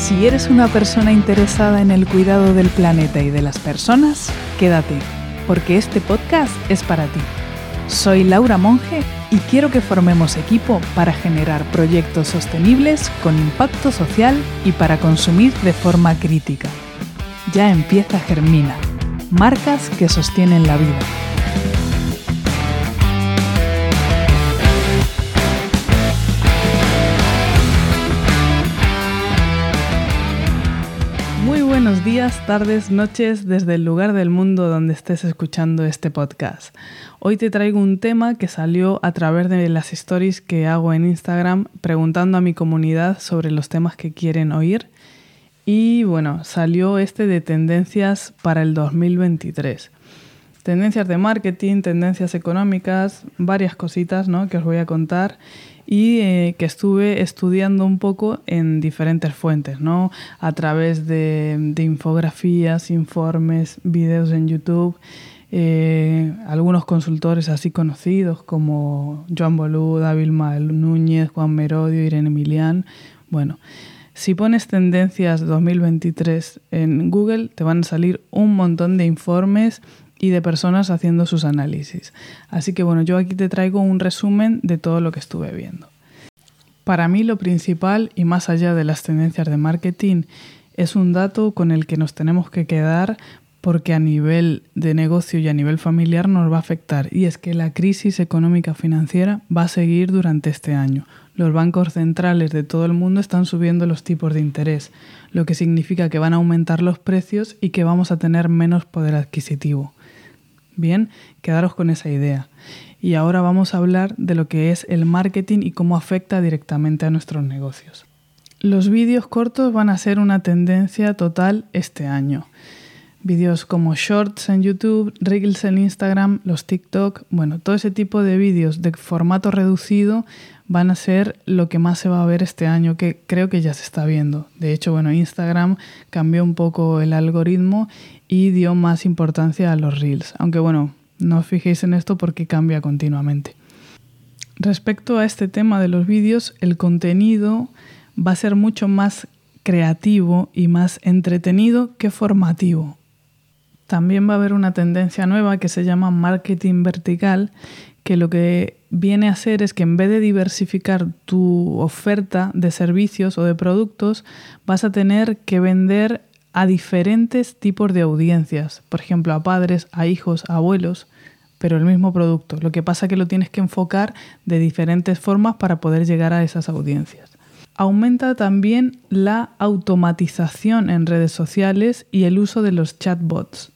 Si eres una persona interesada en el cuidado del planeta y de las personas, quédate, porque este podcast es para ti. Soy Laura Monge y quiero que formemos equipo para generar proyectos sostenibles con impacto social y para consumir de forma crítica. Ya empieza Germina, marcas que sostienen la vida. Muy buenos días, tardes, noches, desde el lugar del mundo donde estés escuchando este podcast. Hoy te traigo un tema que salió a través de las stories que hago en Instagram preguntando a mi comunidad sobre los temas que quieren oír. Y bueno, salió de tendencias para el 2023. Tendencias de marketing, tendencias económicas, varias cositas, ¿no?, que os voy a contar y que estuve estudiando un poco en diferentes fuentes, ¿no?, a través de infografías, informes, vídeos en YouTube, algunos consultores así conocidos como Joan Bolú, David Núñez, Juan Merodio, Irene Milián. Bueno, si pones tendencias 2023 en Google te van a salir un montón de informes y de personas haciendo sus análisis. Así que bueno, yo aquí te traigo un resumen de todo lo que estuve viendo. Para mí lo principal, y más allá de las tendencias de marketing, es un dato con el que nos tenemos que quedar porque a nivel de negocio y a nivel familiar nos va a afectar. Y es que la crisis económica financiera va a seguir durante este año. Los bancos centrales de todo el mundo están subiendo los tipos de interés, lo que significa que van a aumentar los precios y que vamos a tener menos poder adquisitivo. Bien, quedaros con esa idea. Y ahora vamos a hablar de lo que es el marketing y cómo afecta directamente a nuestros negocios. Los vídeos cortos van a ser una tendencia total este año. Vídeos como Shorts en YouTube, Reels en Instagram, los TikTok, bueno, todo ese tipo de vídeos de formato reducido van a ser lo que más se va a ver este año, que creo que ya se está viendo. De hecho, bueno, Instagram cambió un poco el algoritmo y dio más importancia a los Reels. Aunque bueno, no os fijéis en esto porque cambia continuamente. Respecto a este tema de los vídeos, el contenido va a ser mucho más creativo y más entretenido que formativo. También va a haber una tendencia nueva que se llama marketing vertical, que lo que viene a hacer es que en vez de diversificar tu oferta de servicios o de productos, vas a tener que vender a diferentes tipos de audiencias. Por ejemplo, a padres, a hijos, a abuelos, pero el mismo producto. Lo que pasa es que lo tienes que enfocar de diferentes formas para poder llegar a esas audiencias. Aumenta también la automatización en redes sociales y el uso de los chatbots.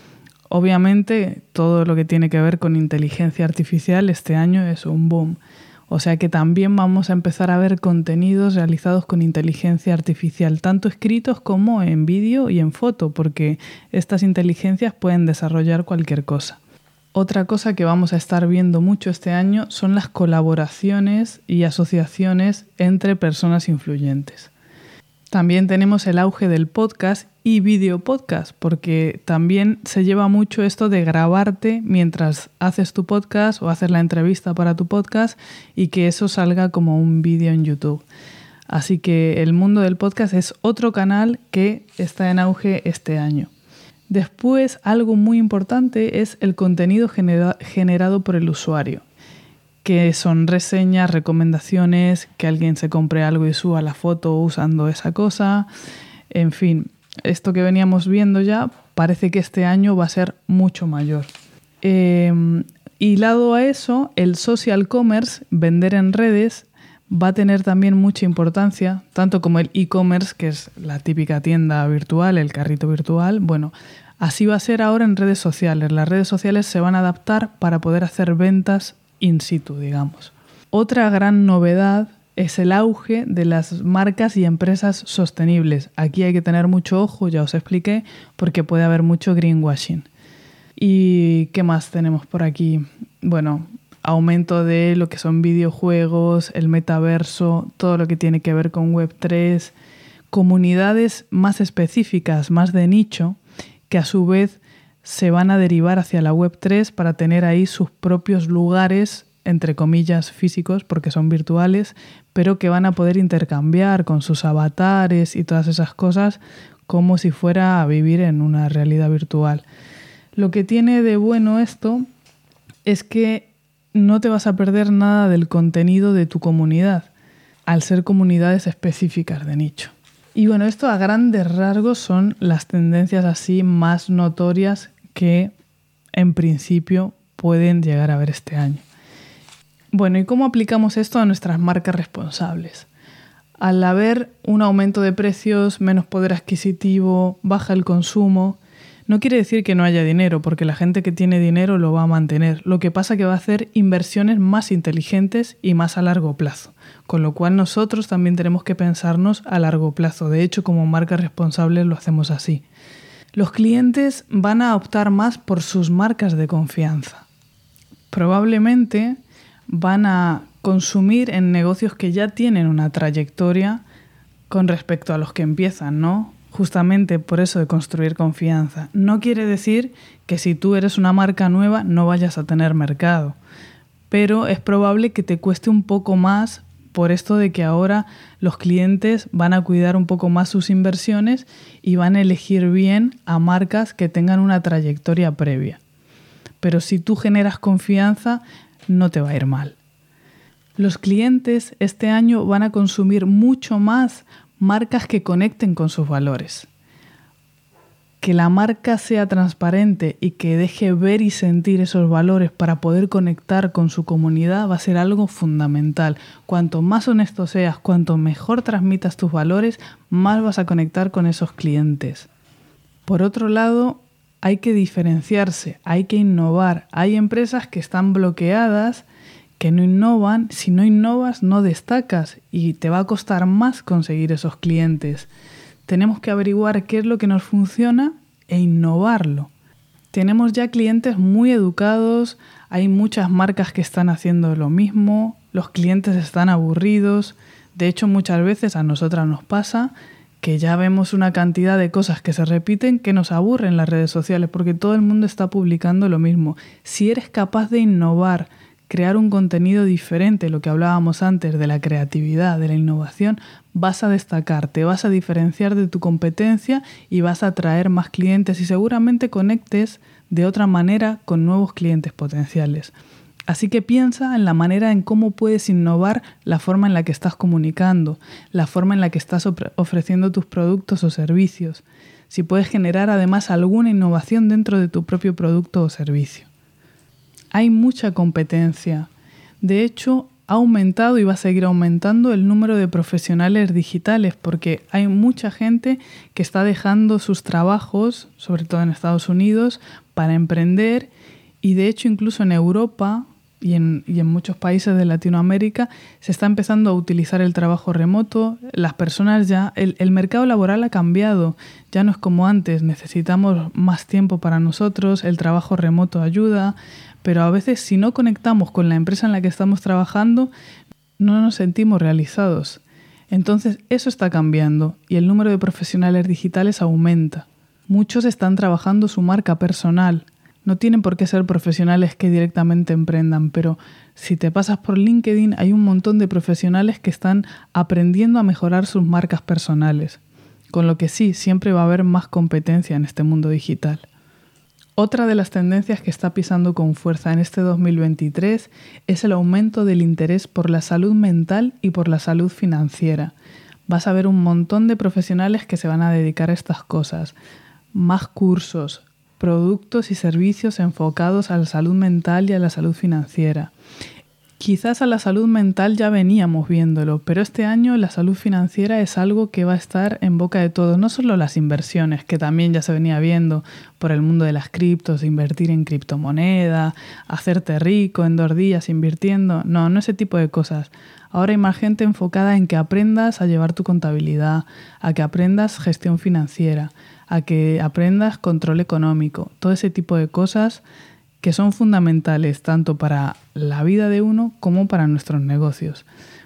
Obviamente, todo lo que tiene que ver con inteligencia artificial este año es un boom. O sea que también vamos a empezar a ver contenidos realizados con inteligencia artificial, tanto escritos como en vídeo y en foto, porque estas inteligencias pueden desarrollar cualquier cosa. Otra cosa que vamos a estar viendo mucho este año son las colaboraciones y asociaciones entre personas influyentes. También tenemos el auge del podcast y video podcast, porque también se lleva mucho esto de grabarte mientras haces tu podcast o haces la entrevista para tu podcast y que eso salga como un vídeo en YouTube. Así que el mundo del podcast es otro canal que está en auge este año. Después, algo muy importante es el contenido generado por el usuario, que son reseñas, recomendaciones, que alguien se compre algo y suba la foto usando esa cosa. En fin, esto que veníamos viendo ya parece que este año va a ser mucho mayor. Hilado a eso, el social commerce, vender en redes, va a tener también mucha importancia, tanto como el e-commerce, que es la típica tienda virtual, el carrito virtual. Bueno, así va a ser ahora en redes sociales. Las redes sociales se van a adaptar para poder hacer ventas in situ, digamos. Otra gran novedad es el auge de las marcas y empresas sostenibles. Aquí hay que tener mucho ojo, ya os expliqué, porque puede haber mucho greenwashing. ¿Y qué más tenemos por aquí? Bueno, aumento de lo que son videojuegos, el metaverso, todo lo que tiene que ver con Web3, comunidades más específicas, más de nicho, que a su vez se van a derivar hacia la Web3 para tener ahí sus propios lugares entre comillas, físicos, porque son virtuales, pero que van a poder intercambiar con sus avatares y todas esas cosas como si fuera a vivir en una realidad virtual. Lo que tiene de bueno esto es que no te vas a perder nada del contenido de tu comunidad, al ser comunidades específicas de nicho. Y bueno, esto a grandes rasgos son las tendencias así más notorias que en principio pueden llegar a ver este año. Bueno, ¿y cómo aplicamos esto a nuestras marcas responsables? Al haber un aumento de precios, menos poder adquisitivo, baja el consumo, no quiere decir que no haya dinero, porque la gente que tiene dinero lo va a mantener. Lo que pasa es que va a hacer inversiones más inteligentes y más a largo plazo, con lo cual nosotros también tenemos que pensarnos a largo plazo. De hecho, como marcas responsables lo hacemos así. Los clientes van a optar más por sus marcas de confianza. Probablemente van a consumir en negocios que ya tienen una trayectoria con respecto a los que empiezan, ¿no? Justamente por eso de construir confianza. No quiere decir que si tú eres una marca nueva no vayas a tener mercado, pero es probable que te cueste un poco más por esto de que ahora los clientes van a cuidar un poco más sus inversiones y van a elegir bien a marcas que tengan una trayectoria previa. Pero si tú generas confianza, no te va a ir mal. Los clientes este año van a consumir mucho más marcas que conecten con sus valores. Que la marca sea transparente y que deje ver y sentir esos valores para poder conectar con su comunidad va a ser algo fundamental. Cuanto más honesto seas, cuanto mejor transmitas tus valores, más vas a conectar con esos clientes. Por otro lado, hay que diferenciarse, hay que innovar. Hay empresas que están bloqueadas, que no innovan. Si no innovas, no destacas y te va a costar más conseguir esos clientes. Tenemos que averiguar qué es lo que nos funciona e innovarlo. Tenemos ya clientes muy educados, hay muchas marcas que están haciendo lo mismo, los clientes están aburridos. De hecho, muchas veces a nosotras nos pasa que ya vemos una cantidad de cosas que se repiten que nos aburren en las redes sociales porque todo el mundo está publicando lo mismo. Si eres capaz de innovar, crear un contenido diferente, lo que hablábamos antes de la creatividad, de la innovación, vas a destacar, te vas a diferenciar de tu competencia y vas a atraer más clientes y seguramente conectes de otra manera con nuevos clientes potenciales. Así que piensa en la manera en cómo puedes innovar la forma en la que estás comunicando, la forma en la que estás ofreciendo tus productos o servicios, si puedes generar además alguna innovación dentro de tu propio producto o servicio. Hay mucha competencia. De hecho, ha aumentado y va a seguir aumentando el número de profesionales digitales porque hay mucha gente que está dejando sus trabajos, sobre todo en Estados Unidos, para emprender y de hecho incluso en Europa y en muchos países de Latinoamérica se está empezando a utilizar el trabajo remoto. Las personas ya, el mercado laboral ha cambiado, ya no es como antes, necesitamos más tiempo para nosotros, el trabajo remoto ayuda, pero a veces si no conectamos con la empresa en la que estamos trabajando, no nos sentimos realizados. Entonces eso está cambiando y el número de profesionales digitales aumenta. Muchos están trabajando su marca personal. No tienen por qué ser profesionales que directamente emprendan, pero si te pasas por LinkedIn hay un montón de profesionales que están aprendiendo a mejorar sus marcas personales. Con lo que sí, siempre va a haber más competencia en este mundo digital. Otra de las tendencias que está pisando con fuerza en este 2023 es el aumento del interés por la salud mental y por la salud financiera. Vas a ver un montón de profesionales que se van a dedicar a estas cosas. Más cursos, productos y servicios enfocados a la salud mental y a la salud financiera. Quizás a la salud mental ya veníamos viéndolo, pero este año la salud financiera es algo que va a estar en boca de todos. No solo las inversiones, que también ya se venía viendo por el mundo de las criptos, invertir en criptomoneda, hacerte rico en 2 días invirtiendo. No ese tipo de cosas. Ahora hay más gente enfocada en que aprendas a llevar tu contabilidad, a que aprendas gestión financiera, a que aprendas control económico, todo ese tipo de cosas que son fundamentales tanto para la vida de uno como para nuestros negocios.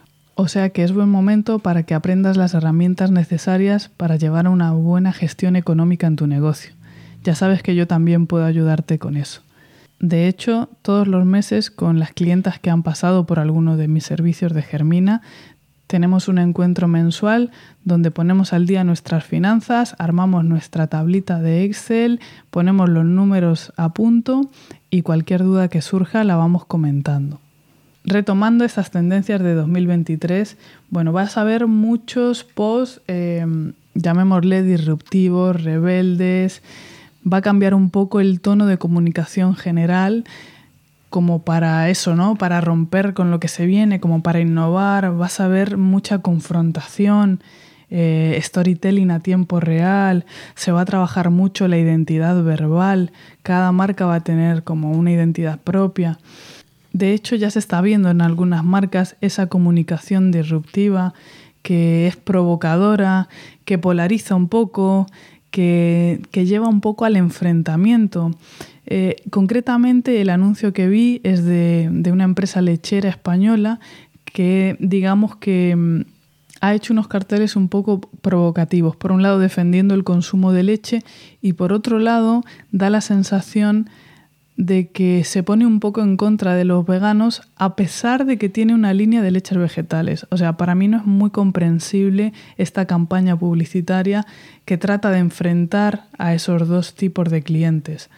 O sea que es buen momento para que aprendas las herramientas necesarias para llevar una buena gestión económica en tu negocio. Ya sabes que yo también puedo ayudarte con eso. De hecho, todos los meses con las clientas que han pasado por alguno de mis servicios de Germina, tenemos un encuentro mensual donde ponemos al día nuestras finanzas, armamos nuestra tablita de Excel, ponemos los números a punto y cualquier duda que surja la vamos comentando. Retomando estas tendencias de 2023, vas a ver muchos posts, llamémosle disruptivos, rebeldes. Va a cambiar un poco el tono de comunicación general, como para eso, ¿no? Para romper con lo que se viene, como para innovar. Vas a ver mucha confrontación, storytelling a tiempo real. Se va a trabajar mucho la identidad verbal. Cada marca va a tener como una identidad propia. De hecho, ya se está viendo en algunas marcas esa comunicación disruptiva que es provocadora, que polariza un poco, que lleva un poco al enfrentamiento. Concretamente, el anuncio que vi es de una empresa lechera española que, digamos que ha hecho unos carteles un poco provocativos. Por un lado, defendiendo el consumo de leche y por otro lado, da la sensación de que se pone un poco en contra de los veganos a pesar de que tiene una línea de leches vegetales. O sea, para mí no es muy comprensible esta campaña publicitaria que trata de enfrentar a esos dos tipos de clientes.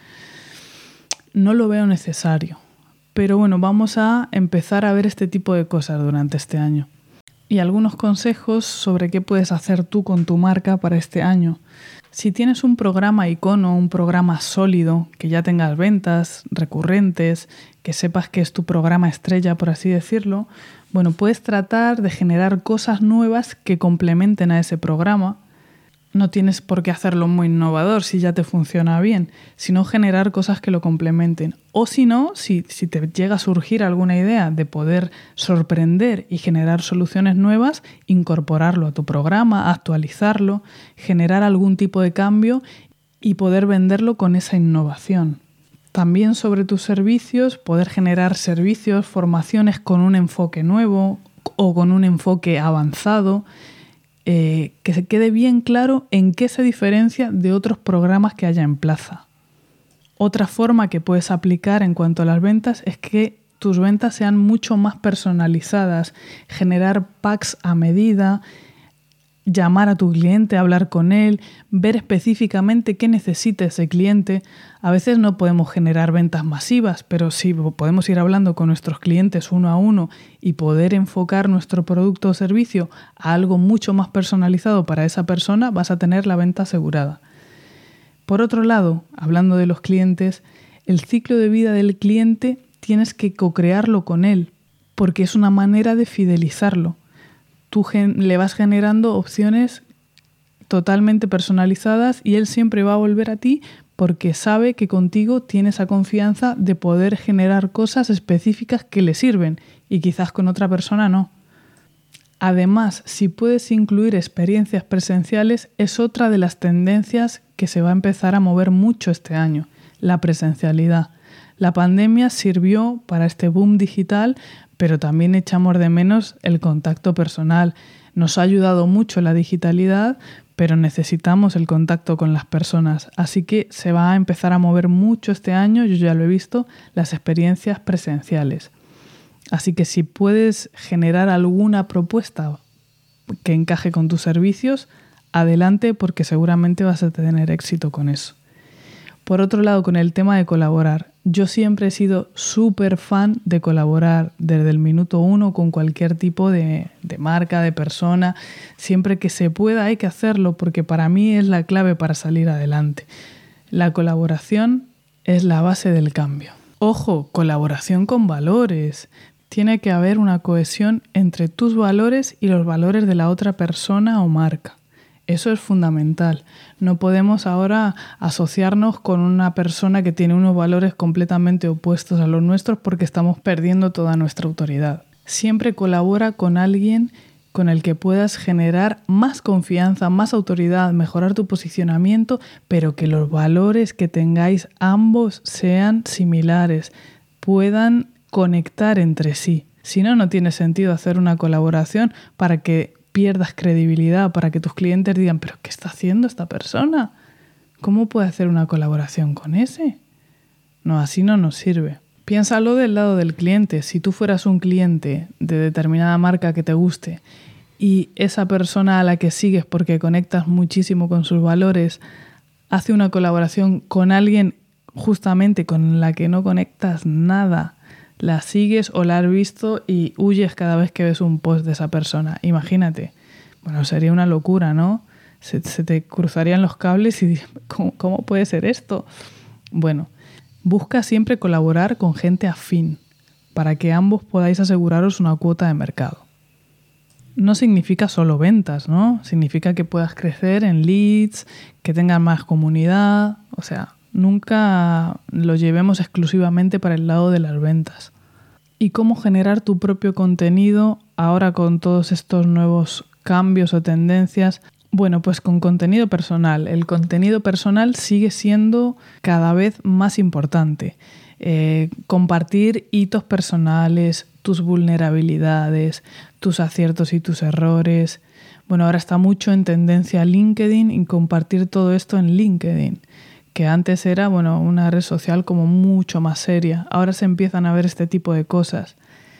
No lo veo necesario, pero vamos a empezar a ver este tipo de cosas durante este año. Y algunos consejos sobre qué puedes hacer tú con tu marca para este año. Si tienes un programa icono, un programa sólido, que ya tengas ventas recurrentes, que sepas que es tu programa estrella, por así decirlo, puedes tratar de generar cosas nuevas que complementen a ese programa. No tienes por qué hacerlo muy innovador si ya te funciona bien, sino generar cosas que lo complementen. O si no, si te llega a surgir alguna idea de poder sorprender y generar soluciones nuevas, incorporarlo a tu programa, actualizarlo, generar algún tipo de cambio y poder venderlo con esa innovación. También sobre tus servicios, poder generar servicios, formaciones con un enfoque nuevo o con un enfoque avanzado, que se quede bien claro en qué se diferencia de otros programas que haya en plaza. Otra forma que puedes aplicar en cuanto a las ventas es que tus ventas sean mucho más personalizadas, generar packs a medida, llamar a tu cliente, hablar con él, ver específicamente qué necesita ese cliente. A veces no podemos generar ventas masivas, pero sí podemos ir hablando con nuestros clientes uno a uno y poder enfocar nuestro producto o servicio a algo mucho más personalizado para esa persona, vas a tener la venta asegurada. Por otro lado, hablando de los clientes, el ciclo de vida del cliente tienes que co-crearlo con él, porque es una manera de fidelizarlo. Tú le vas generando opciones totalmente personalizadas y él siempre va a volver a ti porque sabe que contigo tiene esa confianza de poder generar cosas específicas que le sirven y quizás con otra persona no. Además, si puedes incluir experiencias presenciales, es otra de las tendencias que se va a empezar a mover mucho este año, la presencialidad. La pandemia sirvió para este boom digital, pero también echamos de menos el contacto personal. Nos ha ayudado mucho la digitalidad, pero necesitamos el contacto con las personas. Así que se va a empezar a mover mucho este año, yo ya lo he visto, las experiencias presenciales. Así que si puedes generar alguna propuesta que encaje con tus servicios, adelante porque seguramente vas a tener éxito con eso. Por otro lado, con el tema de colaborar, yo siempre he sido súper fan de colaborar desde el minuto uno con cualquier tipo de marca, de persona. Siempre que se pueda hay que hacerlo porque para mí es la clave para salir adelante. La colaboración es la base del cambio. Ojo, colaboración con valores. Tiene que haber una cohesión entre tus valores y los valores de la otra persona o marca. Eso es fundamental. No podemos ahora asociarnos con una persona que tiene unos valores completamente opuestos a los nuestros porque estamos perdiendo toda nuestra autoridad. Siempre colabora con alguien con el que puedas generar más confianza, más autoridad, mejorar tu posicionamiento, pero que los valores que tengáis ambos sean similares, puedan conectar entre sí. Si no, no tiene sentido hacer una colaboración para que pierdas credibilidad, para que tus clientes digan, ¿pero qué está haciendo esta persona? ¿Cómo puede hacer una colaboración con ese? No, así no nos sirve. Piénsalo del lado del cliente. Si tú fueras un cliente de determinada marca que te guste y esa persona a la que sigues porque conectas muchísimo con sus valores hace una colaboración con alguien justamente con la que no conectas nada, la sigues o la has visto y huyes cada vez que ves un post de esa persona. Imagínate. Bueno, sería una locura, ¿no? Se te cruzarían los cables y ¿cómo puede ser esto? Bueno, busca siempre colaborar con gente afín para que ambos podáis aseguraros una cuota de mercado. No significa solo ventas, ¿no? Significa que puedas crecer en leads, que tengas más comunidad. O sea, nunca lo llevemos exclusivamente para el lado de las ventas. ¿Y cómo generar tu propio contenido ahora con todos estos nuevos cambios o tendencias? Bueno, pues con contenido personal. El contenido personal sigue siendo cada vez más importante. Compartir hitos personales, tus vulnerabilidades, tus aciertos y tus errores. Bueno, ahora está mucho en tendencia LinkedIn y compartir todo esto en LinkedIn, que antes era, una red social como mucho más seria. Ahora se empiezan a ver este tipo de cosas.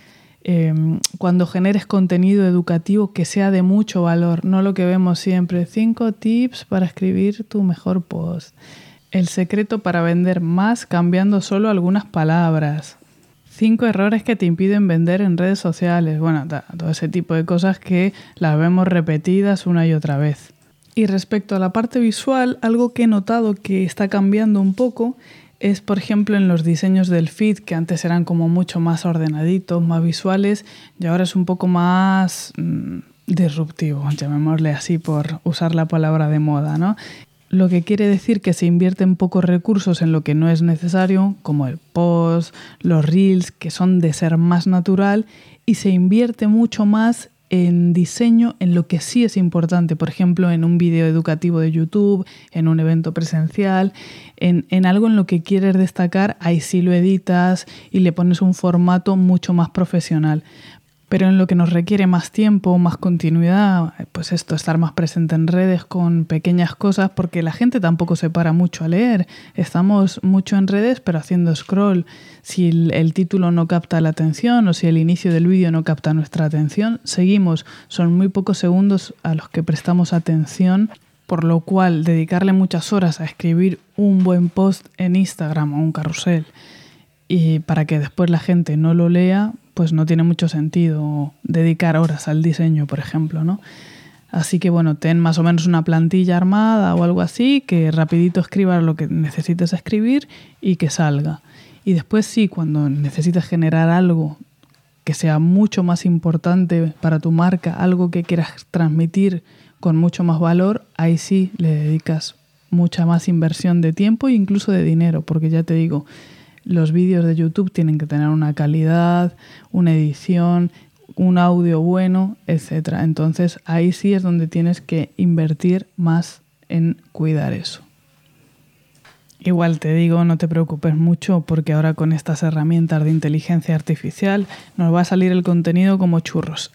Cuando generes contenido educativo que sea de mucho valor, no lo que vemos siempre, 5 tips para escribir tu mejor post, el secreto para vender más cambiando solo algunas palabras, 5 errores que te impiden vender en redes sociales, todo ese tipo de cosas que las vemos repetidas una y otra vez. Y respecto a la parte visual, algo que he notado que está cambiando un poco es, por ejemplo, en los diseños del feed, que antes eran como mucho más ordenaditos, más visuales, y ahora es un poco más disruptivo, llamémosle así por usar la palabra de moda, ¿no? Lo que quiere decir que se invierten pocos recursos en lo que no es necesario, como el post, los reels, que son de ser más natural, y se invierte mucho más en diseño en lo que sí es importante, por ejemplo, en un vídeo educativo de YouTube, en un evento presencial, en algo en lo que quieres destacar, ahí sí lo editas y le pones un formato mucho más profesional. Pero en lo que nos requiere más tiempo, más continuidad, pues estar más presente en redes con pequeñas cosas, porque la gente tampoco se para mucho a leer. Estamos mucho en redes, pero haciendo scroll. Si el título no capta la atención o si el inicio del vídeo no capta nuestra atención, seguimos. Son muy pocos segundos a los que prestamos atención, por lo cual dedicarle muchas horas a escribir un buen post en Instagram o un carrusel y para que después la gente no lo lea, pues no tiene mucho sentido dedicar horas al diseño, por ejemplo, ¿no? Así que ten más o menos una plantilla armada o algo así, que rapidito escribas lo que necesites escribir y que salga. Y después sí, cuando necesites generar algo que sea mucho más importante para tu marca, algo que quieras transmitir con mucho más valor, ahí sí le dedicas mucha más inversión de tiempo e incluso de dinero, porque ya te digo, los vídeos de YouTube tienen que tener una calidad, una edición, un audio bueno, etc. Entonces ahí sí es donde tienes que invertir más en cuidar eso. Igual te digo, no te preocupes mucho porque ahora con estas herramientas de inteligencia artificial nos va a salir el contenido como churros.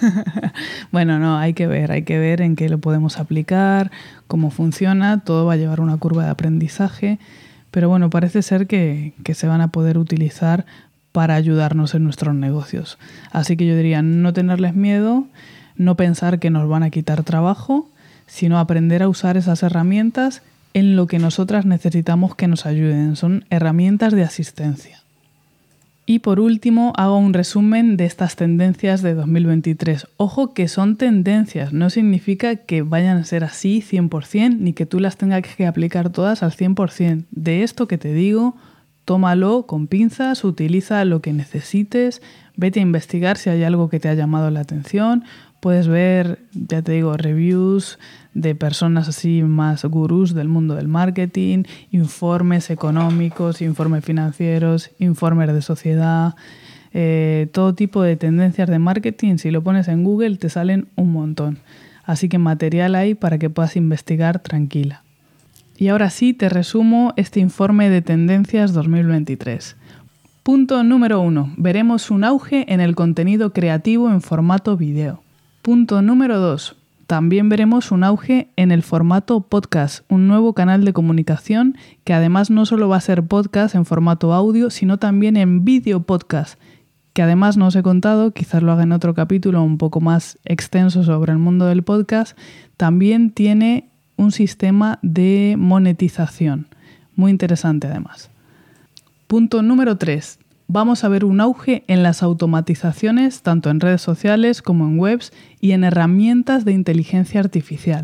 No, hay que ver en qué lo podemos aplicar, cómo funciona, todo va a llevar una curva de aprendizaje. Pero parece ser que se van a poder utilizar para ayudarnos en nuestros negocios. Así que yo diría no tenerles miedo, no pensar que nos van a quitar trabajo, sino aprender a usar esas herramientas en lo que nosotras necesitamos que nos ayuden. Son herramientas de asistencia. Y por último, hago un resumen de estas tendencias de 2023. Ojo que son tendencias, no significa que vayan a ser así 100%, ni que tú las tengas que aplicar todas al 100%. De esto que te digo, tómalo con pinzas, utiliza lo que necesites, vete a investigar si hay algo que te ha llamado la atención. Puedes ver, ya te digo, reviews de personas así más gurús del mundo del marketing, informes económicos, informes financieros, informes de sociedad, todo tipo de tendencias de marketing. Si lo pones en Google te salen un montón. Así que material hay para que puedas investigar tranquila. Y ahora sí te resumo este informe de tendencias 2023. Punto número 1. Veremos un auge en el contenido creativo en formato video. Punto número 2. También veremos un auge en el formato podcast, un nuevo canal de comunicación que además no solo va a ser podcast en formato audio, sino también en vídeo podcast, que además no os he contado, quizás lo haga en otro capítulo un poco más extenso sobre el mundo del podcast, también tiene un sistema de monetización, muy interesante además. Punto número 3. Vamos a ver un auge en las automatizaciones, tanto en redes sociales como en webs y en herramientas de inteligencia artificial.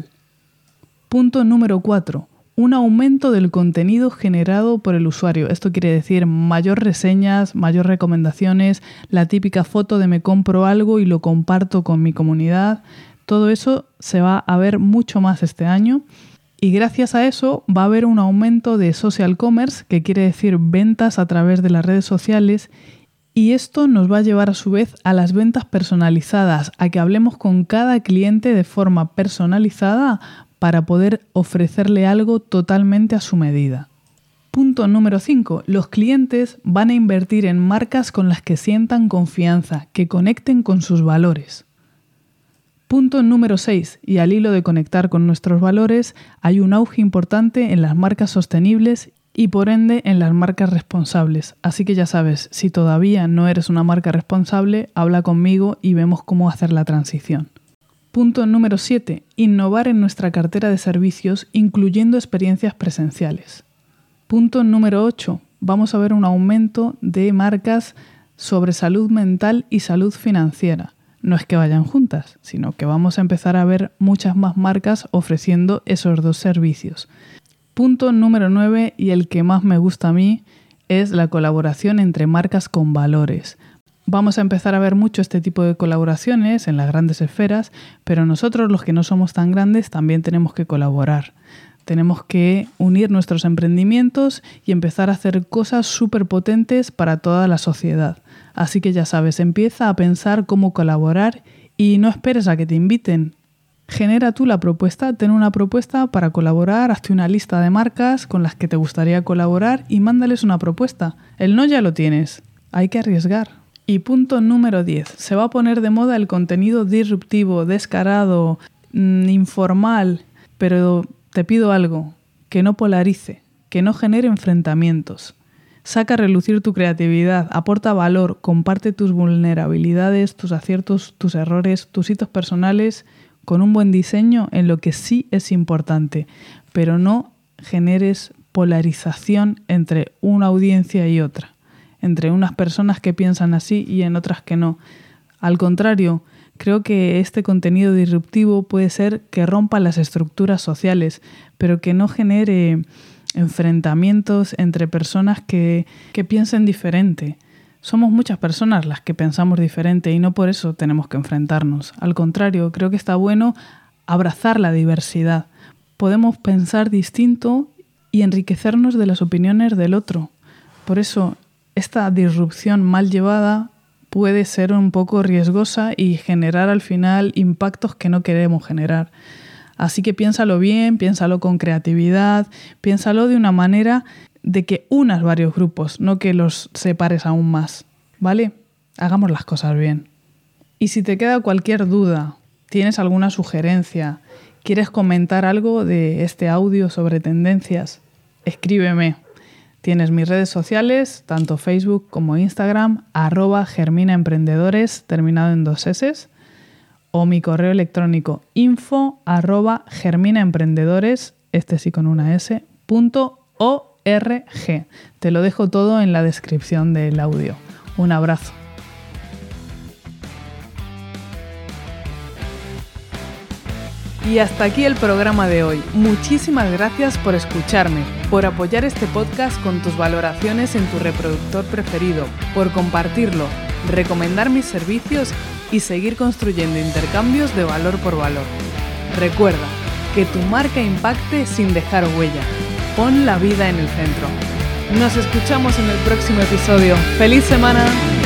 Punto número 4. Un aumento del contenido generado por el usuario. Esto quiere decir mayor reseñas, mayor recomendaciones, la típica foto de me compro algo y lo comparto con mi comunidad. Todo eso se va a ver mucho más este año. Y gracias a eso va a haber un aumento de social commerce, que quiere decir ventas a través de las redes sociales, y esto nos va a llevar a su vez a las ventas personalizadas, a que hablemos con cada cliente de forma personalizada para poder ofrecerle algo totalmente a su medida. Punto número 5. Los clientes van a invertir en marcas con las que sientan confianza, que conecten con sus valores. Punto número 6. Y al hilo de conectar con nuestros valores, hay un auge importante en las marcas sostenibles y por ende en las marcas responsables. Así que ya sabes, si todavía no eres una marca responsable, habla conmigo y vemos cómo hacer la transición. Punto número 7. Innovar en nuestra cartera de servicios, incluyendo experiencias presenciales. Punto número 8. Vamos a ver un aumento de marcas sobre salud mental y salud financiera. No es que vayan juntas, sino que vamos a empezar a ver muchas más marcas ofreciendo esos dos servicios. Punto número 9, y el que más me gusta a mí, es la colaboración entre marcas con valores. Vamos a empezar a ver mucho este tipo de colaboraciones en las grandes esferas, pero nosotros, los que no somos tan grandes, también tenemos que colaborar. Tenemos que unir nuestros emprendimientos y empezar a hacer cosas súper potentes para toda la sociedad. Así que ya sabes, empieza a pensar cómo colaborar y no esperes a que te inviten. Genera tú la propuesta, ten una propuesta para colaborar, hazte una lista de marcas con las que te gustaría colaborar y mándales una propuesta. El no ya lo tienes, hay que arriesgar. Y punto número 10. Se va a poner de moda el contenido disruptivo, descarado, informal, pero te pido algo, que no polarice, que no genere enfrentamientos. Saca a relucir tu creatividad, aporta valor, comparte tus vulnerabilidades, tus aciertos, tus errores, tus hitos personales con un buen diseño en lo que sí es importante, pero no generes polarización entre una audiencia y otra, entre unas personas que piensan así y en otras que no. Al contrario, creo que este contenido disruptivo puede ser que rompa las estructuras sociales, pero que no genere enfrentamientos entre personas que piensen diferente. Somos muchas personas las que pensamos diferente y no por eso tenemos que enfrentarnos. Al contrario, creo que está bueno abrazar la diversidad. Podemos pensar distinto y enriquecernos de las opiniones del otro. Por eso, esta disrupción mal llevada puede ser un poco riesgosa y generar al final impactos que no queremos generar. Así que piénsalo bien, piénsalo con creatividad, piénsalo de una manera de que unas varios grupos, no que los separes aún más, ¿vale? Hagamos las cosas bien. Y si te queda cualquier duda, tienes alguna sugerencia, quieres comentar algo de este audio sobre tendencias, escríbeme. Tienes mis redes sociales, tanto Facebook como Instagram, @germinaemprendedores, terminado en 2 S, o mi correo electrónico info@germinaemprendedores, este sí con una S, .org. Te lo dejo todo en la descripción del audio. Un abrazo. Y hasta aquí el programa de hoy. Muchísimas gracias por escucharme, por apoyar este podcast con tus valoraciones en tu reproductor preferido, por compartirlo, recomendar mis servicios y seguir construyendo intercambios de valor por valor. Recuerda, que tu marca impacte sin dejar huella. Pon la vida en el centro. Nos escuchamos en el próximo episodio. ¡Feliz semana!